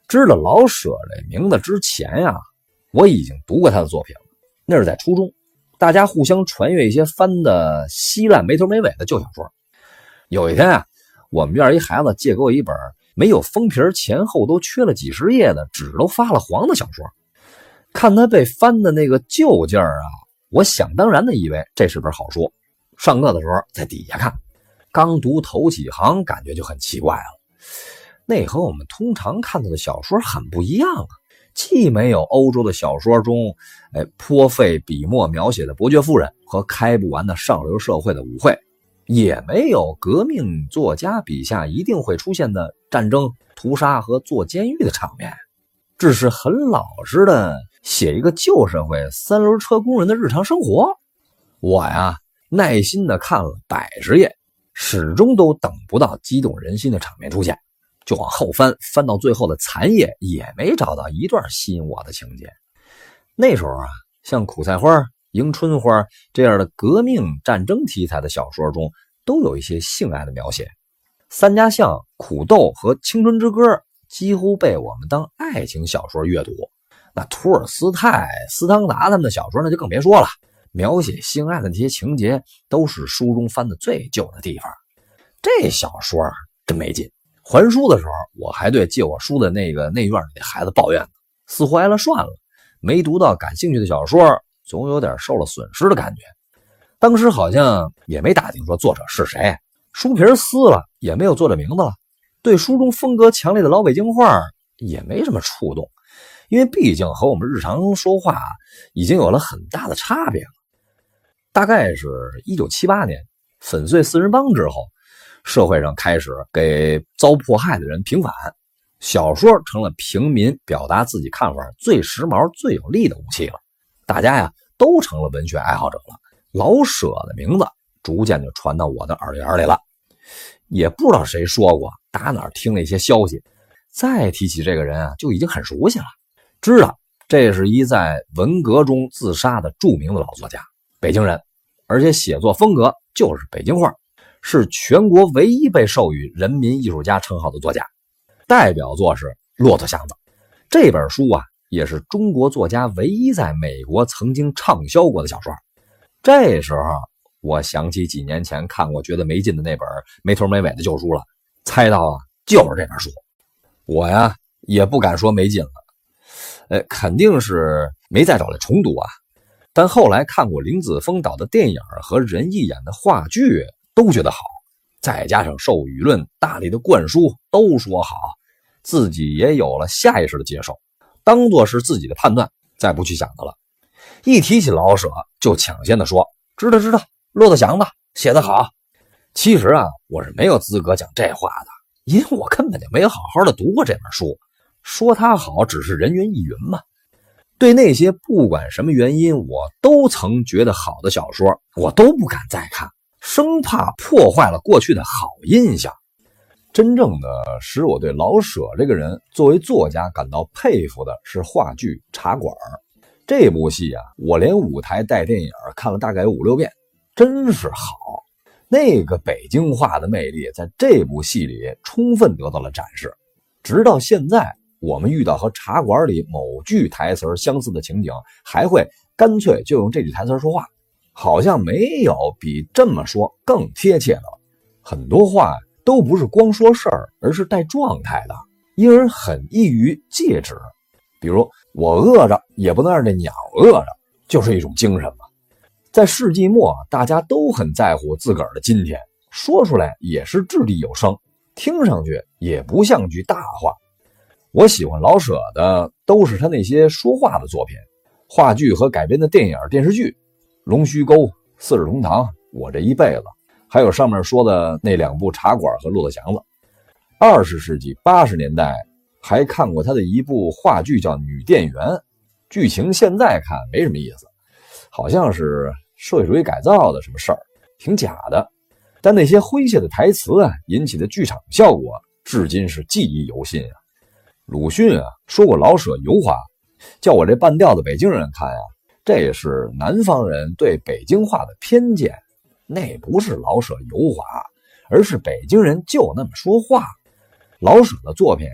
知道老舍这名字之前呀，我已经读过他的作品了，那是在初中，大家互相传阅一些翻的稀烂没头没尾的旧小说。有一天啊，我们院一孩子借给我一本没有封皮前后都缺了几十页的纸都发了黄的小说，看他被翻的那个旧劲儿啊，我想当然的以为这是本好书。上课的时候在底下看，刚读头几行感觉就很奇怪了，那和我们通常看到的小说很不一样啊，既没有欧洲的小说中颇费笔墨描写的伯爵夫人和开不完的上流社会的舞会，也没有革命作家笔下一定会出现的战争、屠杀和坐监狱的场面，只是很老实的写一个旧社会三轮车工人的日常生活。我呀，耐心的看了100页，始终都等不到激动人心的场面出现，就往后翻，翻到最后的残页，也没找到一段吸引我的情节。那时候啊，像苦菜花、迎春花这样的革命战争题材的小说中，都有一些性爱的描写。三家巷、苦斗和青春之歌几乎被我们当爱情小说阅读。那托尔斯泰、斯汤达他们的小说那就更别说了，描写性爱的这些情节都是书中翻的最旧的地方。这小说真没劲。还书的时候，我还对借我书的那院里的孩子抱怨呢，似乎挨了涮了，没读到感兴趣的小说，总有点受了损失的感觉。当时好像也没打听说作者是谁，书皮撕了也没有作者名字了，对书中风格强烈的老北京话也没什么触动，因为毕竟和我们日常说话已经有了很大的差别了。大概是1978年粉碎四人帮之后，社会上开始给遭迫害的人平反，小说成了平民表达自己看法最时髦最有力的武器了，大家呀都成了文学爱好者了。老舍的名字逐渐就传到我的耳眼里了，也不知道谁说过，打哪儿听了一些消息，再提起这个人啊，就已经很熟悉了，知道这是一在文革中自杀的著名的老作家，北京人，而且写作风格就是北京话，是全国唯一被授予人民艺术家称号的作家。代表作是《骆驼祥子》，这本书啊，也是中国作家唯一在美国曾经畅销过的小说。这时候我想起几年前看过觉得没劲的那本没头没尾的旧书了，猜到啊，就是这本书。我呀也不敢说没劲了，肯定是没再找来重读啊。但后来看过林子峰导的电影和任意演的话剧，都觉得好，再加上受舆论大力的灌输，都说好，自己也有了下意识的接受，当作是自己的判断，再不去想的了。一提起老舍，就抢先的说，知道，骆驼祥子写得好。其实啊，我是没有资格讲这话的，因为我根本就没有好好的读过这本书，说它好只是人云亦云嘛。对那些不管什么原因我都曾觉得好的小说，我都不敢再看，生怕破坏了过去的好印象。真正的使我对老舍这个人作为作家感到佩服的是话剧《茶馆》。这部戏啊，我连舞台带电影看了大概有5-6遍，真是好。那个北京话的魅力在这部戏里充分得到了展示。直到现在，我们遇到和茶馆里某句台词相似的情景，还会干脆就用这句台词说话，好像没有比这么说更贴切的了。很多话都不是光说事儿，而是带状态的，因而很易于戒指。比如我饿着也不能让这鸟饿着，就是一种精神嘛。在世纪末，大家都很在乎自个儿的今天，说出来也是掷地有声，听上去也不像句大话。我喜欢老舍的都是他那些说话的作品，话剧和改编的电影电视剧，龙须沟、四世同堂、我这一辈子，还有上面说的那2部茶馆和骆驼祥子。20世纪80年代还看过他的一部话剧叫《女店员》，剧情现在看没什么意思，好像是社会主义改造的什么事儿，挺假的。但那些诙谐的台词啊，引起的剧场效果，至今是记忆犹新啊。鲁迅啊说过老舍油滑，叫我这半吊子北京人看啊，这是南方人对北京话的偏见，那不是老舍油滑，而是北京人就那么说话。老舍的作品啊，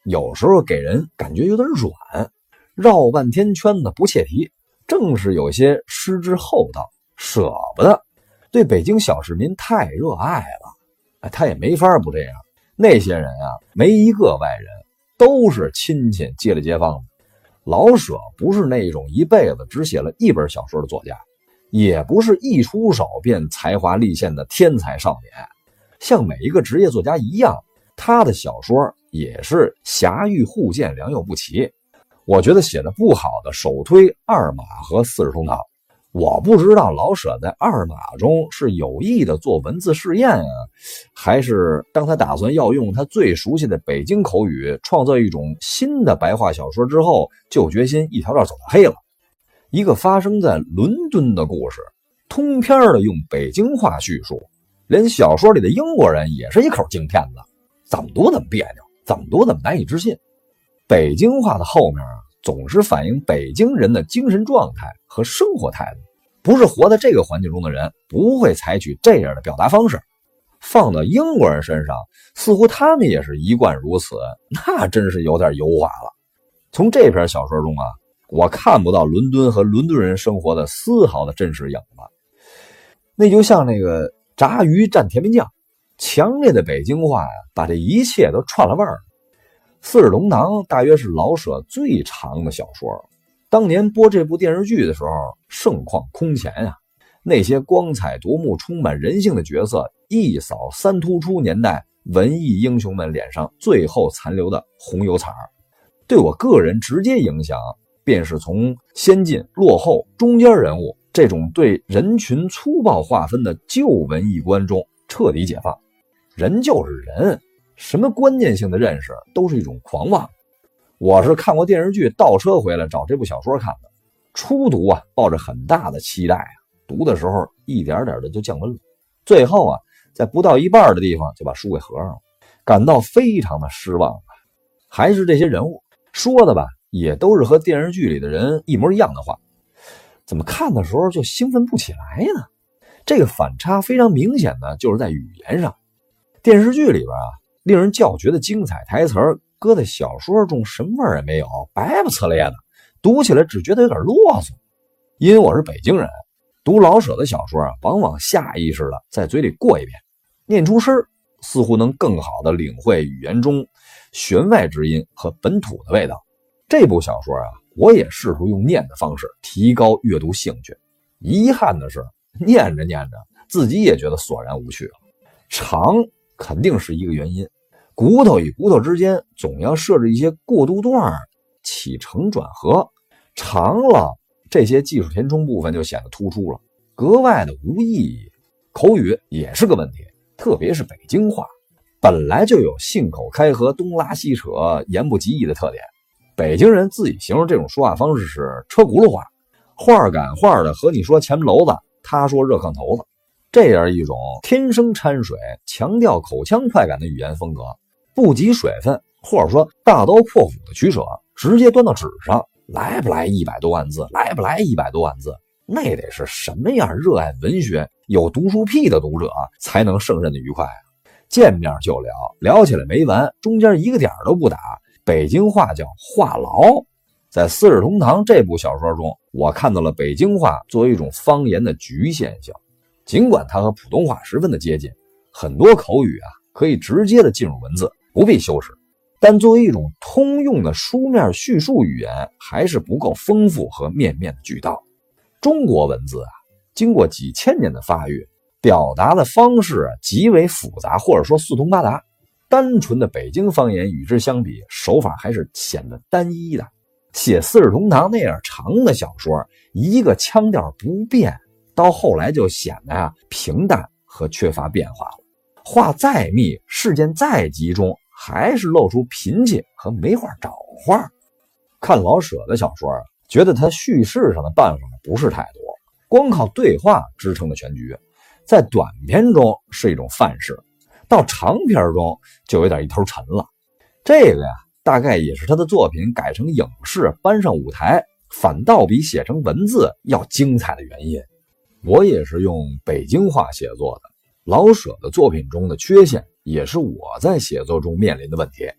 有时候给人感觉有点软，绕半天圈子不切题，正是有些失之厚道，舍不得，对北京小市民太热爱了。他也没法不这样。那些人啊，没一个外人，都是亲戚街里街坊的。老舍不是那种一辈子只写了一本小说的作家，也不是一出手便才华立现的天才少年。像每一个职业作家一样，他的小说也是侠欲互见，良莠不齐。我觉得写的不好的首推二马和四世同堂。我不知道老舍在二马中是有意的做文字试验啊，还是当他打算要用他最熟悉的北京口语创造一种新的白话小说之后，就决心一条道走到黑了。一个发生在伦敦的故事，通篇的用北京话叙述，连小说里的英国人也是一口京片子，怎么读怎么别扭，怎么读怎么难以置信。北京话的后面总是反映北京人的精神状态和生活态度，不是活在这个环境中的人不会采取这样的表达方式。放到英国人身上，似乎他们也是一贯如此，那真是有点油滑了。从这篇小说中啊，我看不到伦敦和伦敦人生活的丝毫的真实影子。那就像那个炸鱼蘸甜面酱，强烈的北京话呀，把这一切都串了味儿。四世同堂大约是老舍最长的小说，当年播这部电视剧的时候盛况空前啊，那些光彩夺目充满人性的角色一扫三突出年代文艺英雄们脸上最后残留的红油彩。对我个人直接影响便是从先进、落后、中间人物这种对人群粗暴划分的旧文艺观中彻底解放。人就是人，什么关键性的认识都是一种狂妄。我是看过电视剧倒车回来找这部小说看的，初读啊抱着很大的期待啊，读的时候一点点的就降温了，最后啊在不到一半的地方就把书给合上了，感到非常的失望。还是这些人物说的吧，也都是和电视剧里的人一模一样的话，怎么看的时候就兴奋不起来呢？这个反差非常明显的就是在语言上。电视剧里边啊，令人叫绝的精彩台词搁在小说中什么味儿也没有，白不呲咧的，读起来只觉得有点啰嗦。因为我是北京人，读老舍的小说啊，往往下意识的在嘴里过一遍，念出声，似乎能更好的领会语言中弦外之音和本土的味道。这部小说啊，我也试图用念的方式提高阅读兴趣，遗憾的是念着念着自己也觉得索然无趣了。长肯定是一个原因，骨头与骨头之间总要设置一些过渡段，起承转合，长了这些技术填充部分就显得突出了，格外的无意义。口语也是个问题，特别是北京话本来就有信口开河、东拉西扯、言不及义的特点。北京人自己形容这种说话方式是车轱辘话，话赶话的和你说前门楼子，他说热炕头子，这样一种天生掺水、强调口腔快感的语言风格，不及水分或者说大刀阔斧的取舍，直接端到纸上，来不来100多万字，来不来100多万字，那得是什么样热爱文学、有读书癖的读者才能胜任的愉快啊！见面就聊，聊起来没完，中间一个点都不打，北京话叫话痨。在《四世同堂》这部小说中，我看到了北京话作为一种方言的局限性。尽管它和普通话十分的接近，很多口语可以直接的进入文字，不必修饰，但作为一种通用的书面叙述语言，还是不够丰富和面面的俱到。中国文字经过几千年的发育，表达的方式极为复杂，或者说四通八达。单纯的北京方言与之相比，手法还是显得单一的。写《四世同堂》那样长的小说，一个腔调不变，到后来就显得平淡和缺乏变化了。话再密，事件再集中，还是露出贫气和没话找话。看老舍的小说觉得他叙事上的办法不是太多，光靠对话支撑的全局，在短篇中是一种范式，到长篇中就有点一头沉了。这个大概也是他的作品改成影视搬上舞台，反倒比写成文字要精彩的原因。我也是用北京话写作的，老舍的作品中的缺陷也是我在写作中面临的问题。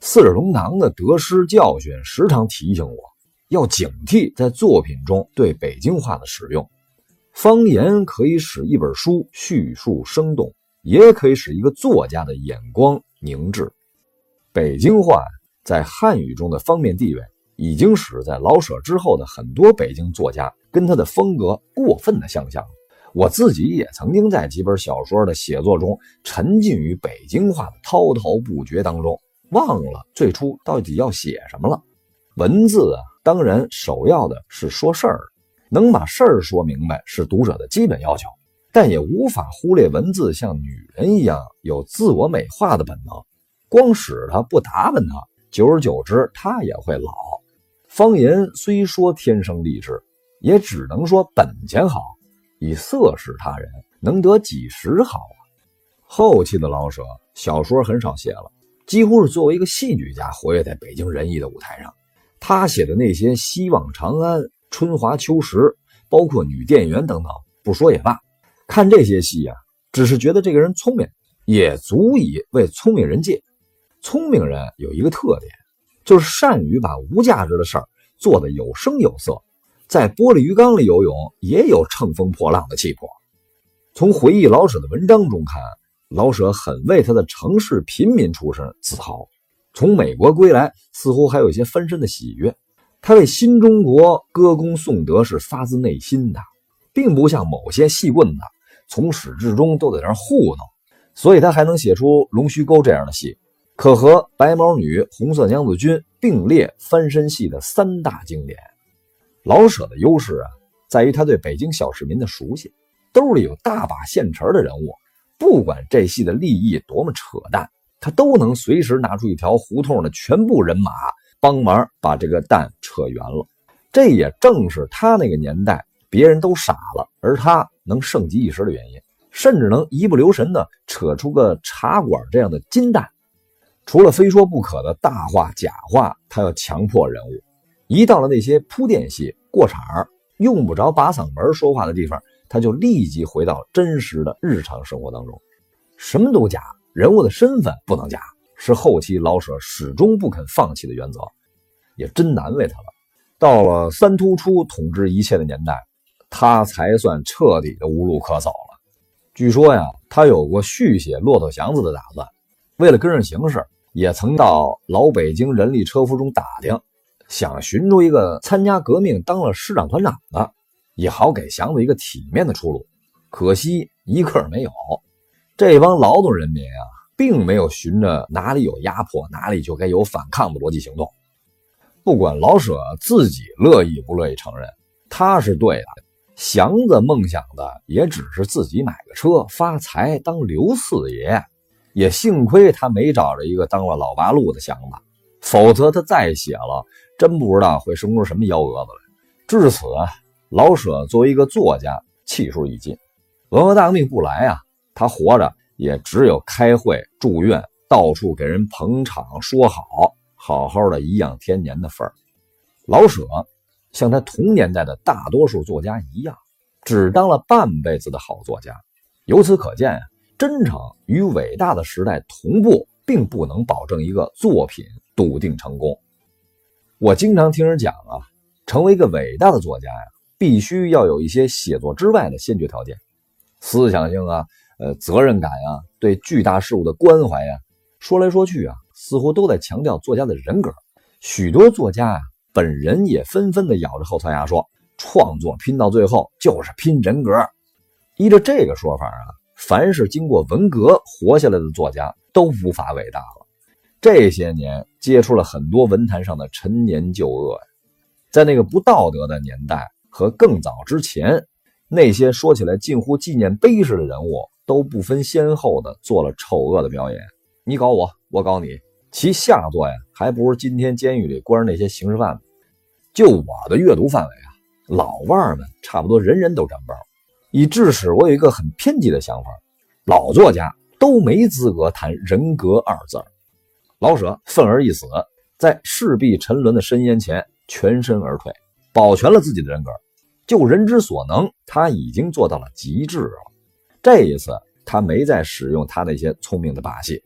四世同堂的得失教训时常提醒我，要警惕在作品中对北京话的使用。方言可以使一本书叙述生动，也可以使一个作家的眼光凝滞。北京话在汉语中的方面地位，已经使在老舍之后的很多北京作家跟他的风格过分的相像。我自己也曾经在几本小说的写作中沉浸于北京话的滔滔不绝当中，忘了最初到底要写什么了。文字当然首要的是说事儿，能把事儿说明白是读者的基本要求，但也无法忽略文字像女人一样有自我美化的本能，光使它不打扮它，久而久之它也会老。方言虽说天生丽质，也只能说本钱好，以色事他人，能得几时好啊。后期的老舍小说很少写了，几乎是作为一个戏剧家活跃在北京人艺的舞台上。他写的那些希望长安、春华秋实，包括女店员等等，不说也罢。看这些戏只是觉得这个人聪明，也足以为聪明人借。聪明人有一个特点，就是善于把无价值的事儿做得有声有色，在玻璃鱼缸里游泳也有乘风破浪的气魄。从回忆老舍的文章中看，老舍很为他的城市平民出身自豪，从美国归来似乎还有一些翻身的喜悦。他为新中国歌功颂德是发自内心的，并不像某些戏棍子从始至终都在那儿糊弄，所以他还能写出《龙须沟》这样的戏，可和《白毛女》《红色娘子军》并列翻身戏的三大经典。老舍的优势在于他对北京小市民的熟悉，兜里有大把现成的人物，不管这戏的立意多么扯淡，他都能随时拿出一条胡同的全部人马帮忙把这个蛋扯圆了。这也正是他那个年代别人都傻了，而他能盛极一时的原因，甚至能一不留神的扯出个茶馆这样的金蛋。除了非说不可的大话假话，他要强迫人物，一到了那些铺垫戏过场用不着把嗓门说话的地方，他就立即回到真实的日常生活当中。什么都假，人物的身份不能假，是后期老舍始终不肯放弃的原则，也真难为他了。到了三突出统治一切的年代，他才算彻底的无路可走了。据说他有过续写《骆驼祥子》的打算，为了跟上形势，也曾到老北京人力车夫中打听，想寻出一个参加革命当了师长团长的，也好给祥子一个体面的出路。可惜一个没有。这帮劳动人民并没有循着哪里有压迫哪里就该有反抗的逻辑行动。不管老舍自己乐意不乐意承认，他是对的。祥子梦想的也只是自己买个车发财当刘四爷，也幸亏他没找着一个当了老八路的祥子，否则他再写了真不知道会生出什么幺蛾子来。至此老舍作为一个作家气数已尽，文化大革命不来他活着也只有开会住院，到处给人捧场说好，好好的颐养天年的份儿。老舍像他同年代的大多数作家一样，只当了半辈子的好作家。由此可见真诚与伟大的时代同步，并不能保证一个作品笃定成功。我经常听人讲成为一个伟大的作家必须要有一些写作之外的先决条件，思想性责任感对巨大事物的关怀说来说去似乎都在强调作家的人格。许多作家本人也纷纷的咬着后槽牙说，创作拼到最后就是拼人格。依着这个说法凡是经过文革活下来的作家都无法伟大了。这些年接触了很多文坛上的陈年旧恶在那个不道德的年代和更早之前，那些说起来近乎纪念碑式的人物都不分先后的做了丑恶的表演，你搞我，我搞你，其下作还不如今天监狱里关着那些刑事犯。就我的阅读范围老腕们差不多人人都沾包，以致使我有一个很偏激的想法，老作家都没资格谈人格二字。老舍愤而一死，在势必沉沦的深渊前全身而退，保全了自己的人格。就人之所能，他已经做到了极致了。这一次他没再使用他那些聪明的把戏，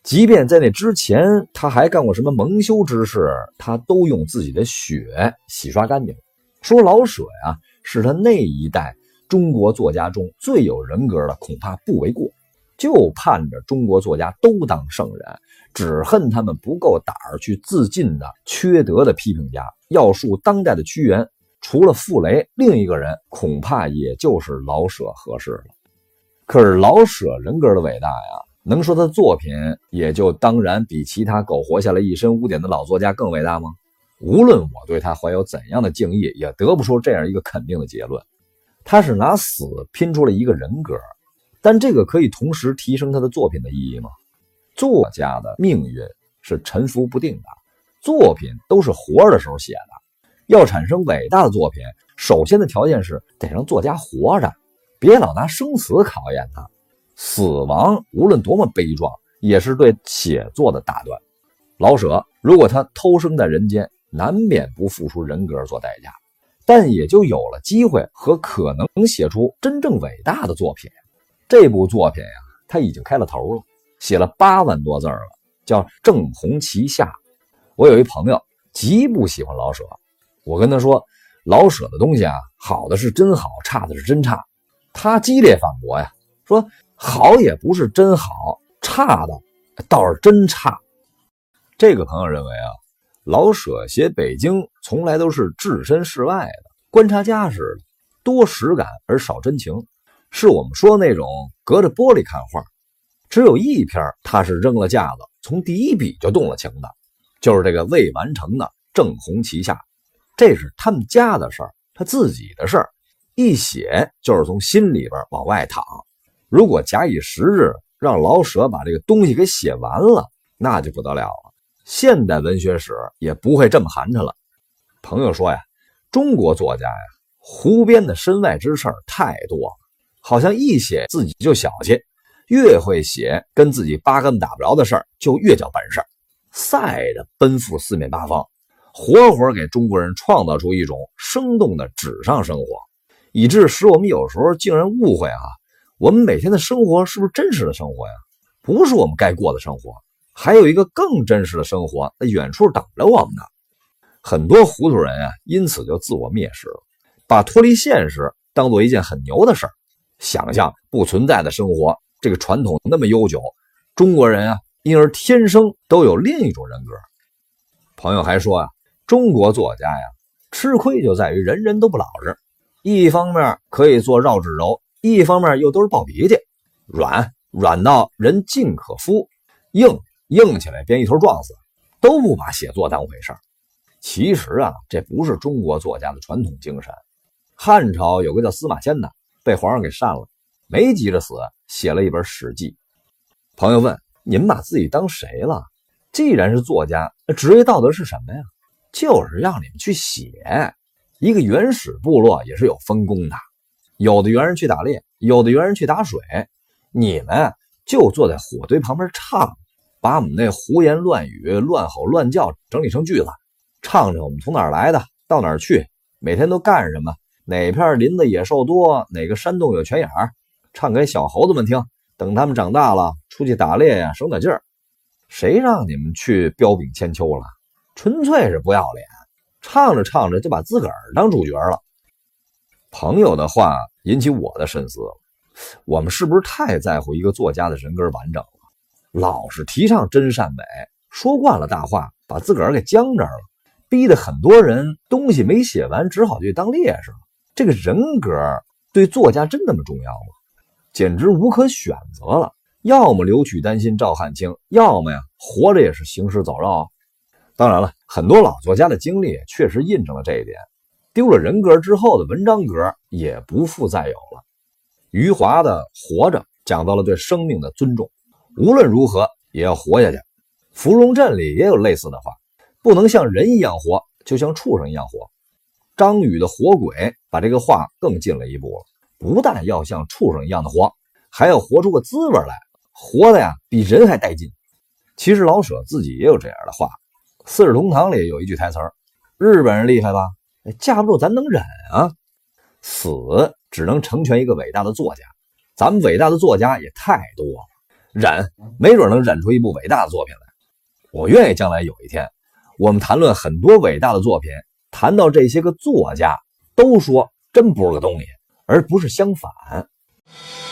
即便在那之前他还干过什么蒙羞之事，他都用自己的血洗刷干净。说老舍呀，是他那一代中国作家中最有人格的，恐怕不为过。就盼着中国作家都当圣人，只恨他们不够胆儿去自尽的缺德的批评家。要述当代的屈原，除了傅雷，另一个人恐怕也就是老舍合适了。可是老舍人格的伟大呀，能说他作品也就当然比其他苟活下来一身污点的老作家更伟大吗？无论我对他怀有怎样的敬意，也得不出这样一个肯定的结论。他是拿死拼出了一个人格，但这个可以同时提升他的作品的意义吗？作家的命运是沉浮不定的，作品都是活着的时候写的。要产生伟大的作品，首先的条件是得让作家活着，别老拿生死考验他。死亡无论多么悲壮，也是对写作的打断。老舍如果他偷生在人间，难免不付出人格做代价，但也就有了机会和可能写出真正伟大的作品。这部作品呀，他已经开了头了，写了8万多字了，叫《正红旗下》。我有一朋友极不喜欢老舍，我跟他说，老舍的东西啊，好的是真好，差的是真差。他激烈反驳呀，说好也不是真好，差的倒是真差。这个朋友认为啊，老舍写北京从来都是置身事外的，观察家似的，多实感而少真情，是我们说那种隔着玻璃看画。只有一篇他是扔了架子，从第一笔就动了情的，就是这个未完成的《正红旗下》。这是他们家的事儿，他自己的事儿，一写就是从心里边往外淌。如果假以时日，让老舍把这个东西给写完了，那就不得了了，现代文学史也不会这么寒碜了。朋友说呀，中国作家呀，胡编的身外之事太多了，好像一写自己就小气，越会写跟自己八竿打不着的事儿，就越叫本事，赛着奔赴四面八方，活活给中国人创造出一种生动的纸上生活，以致使我们有时候竟然误会我们每天的生活是不是真实的生活呀？不是我们该过的生活，还有一个更真实的生活，那远处等着我们呢。很多糊涂人因此就自我蔑视了，把脱离现实当做一件很牛的事儿，想象不存在的生活，这个传统那么悠久，中国人因而天生都有另一种人格。朋友还说中国作家吃亏就在于人人都不老实，一方面可以做绕指柔，一方面又都是暴脾气，软到人尽可夫，硬起来便一头撞死，都不把写作当回事儿。其实这不是中国作家的传统精神。汉朝有个叫司马迁的，被皇上给删了，没急着死，写了一本《史记》。朋友问，你们把自己当谁了？既然是作家，那职业道德是什么呀？就是让你们去写。一个原始部落也是有分工的，有的猿人去打猎，有的猿人去打水，你们就坐在火堆旁边唱，把我们那胡言乱语、乱吼乱叫整理成句子，唱着我们从哪儿来的，到哪儿去，每天都干什么，哪片林子野兽多，哪个山洞有泉眼，唱给小猴子们听，等他们长大了出去打猎省点劲儿。谁让你们去彪炳千秋了？纯粹是不要脸，唱着唱着就把自个儿当主角了。朋友的话引起我的深思了，我们是不是太在乎一个作家的人格完整了？老是提倡真善美，说惯了大话，把自个儿给僵着了，逼得很多人东西没写完，只好去当烈士了。这个人格对作家真那么重要吗？简直无可选择了，要么留取丹心照汗青，要么活着也是行尸走肉。当然了，很多老作家的经历确实印证了这一点，丢了人格之后的文章格也不复再有了。余华的《活着》讲到了对生命的尊重，无论如何也要活下去。芙蓉镇里也有类似的话，不能像人一样活，就像畜生一样活。张宇的《活鬼》把这个话更进了一步了，不但要像畜生一样的活，还要活出个滋味来，活的比人还带劲。其实老舍自己也有这样的话，《四世同堂》里有一句台词，日本人厉害吧，架不住咱能忍啊。死只能成全一个伟大的作家，咱们伟大的作家也太多了， 忍，没准能忍出一部伟大的作品来。我愿意将来有一天，我们谈论很多伟大的作品，谈到这些个作家，都说真不是个东西，而不是相反。